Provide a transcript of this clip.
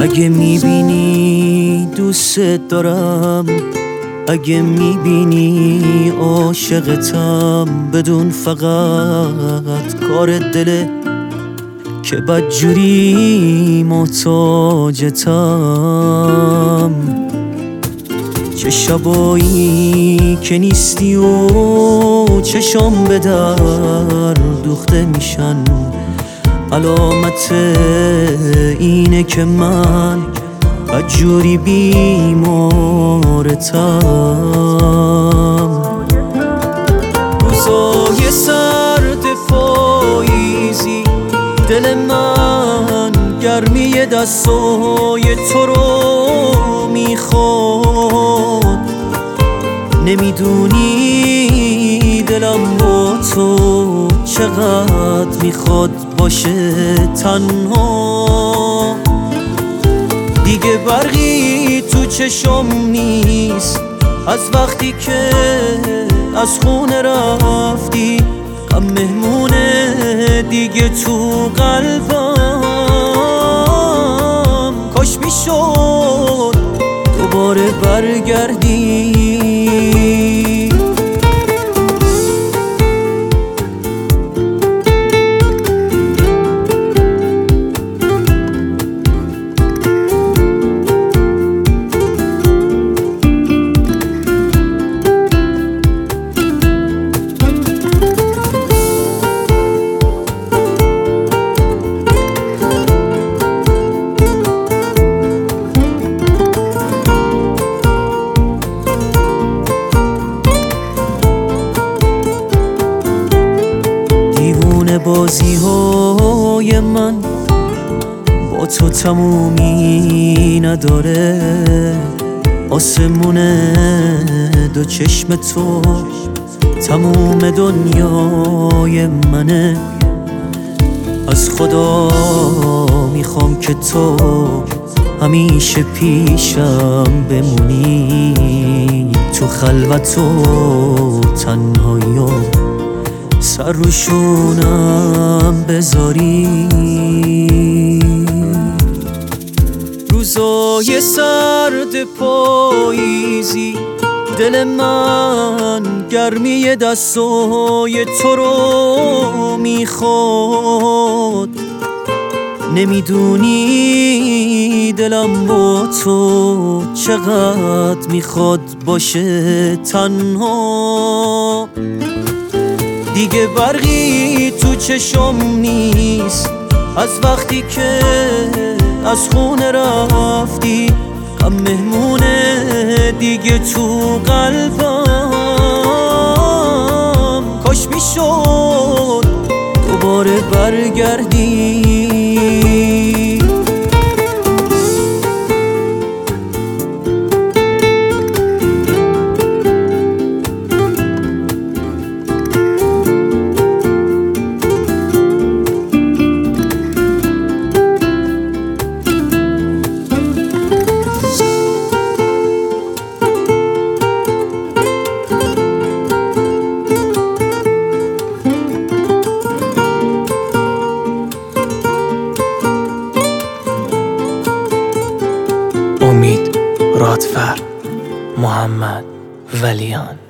اگه میبینی دوست دارم، اگه میبینی عاشقتم، بدون فقط کار دله که بدجوری محتاجتم. چه شبایی که نیستی و چشام به در دوخته میشن، علامت اینه که من بدجوری بیمارتم. روزای سرد پاییزی دل من گرمی دستای تو رو میخواد. نمیدونی دلم با تو چقدر میخواد باشه تنها. دیگه برقی تو چشم نیست از وقتی که از خونه رفتی. غم مهمونه دیگه تو قلبم، کاش میشد دوباره برگردی. بازی های من با تو تمومی نداره. آسمون دو چشم تو تموم دنیای منه. از خدا میخوام که تو همیشه پیشم بمونی. تو خلوت و تنهایی سر روشونم بذاری. روزای سرد پاییزی دل من گرمی دستای تو رو میخواد. نمیدونی دلم با تو چقدر میخواد باشه تنها. دیگه برقی تو چشم نیست از وقتی که از خونه رفتی. غم مهمونه دیگه تو قلبم، کاش میشد دوباره برگردی. امید رادفر، محمد ولیان.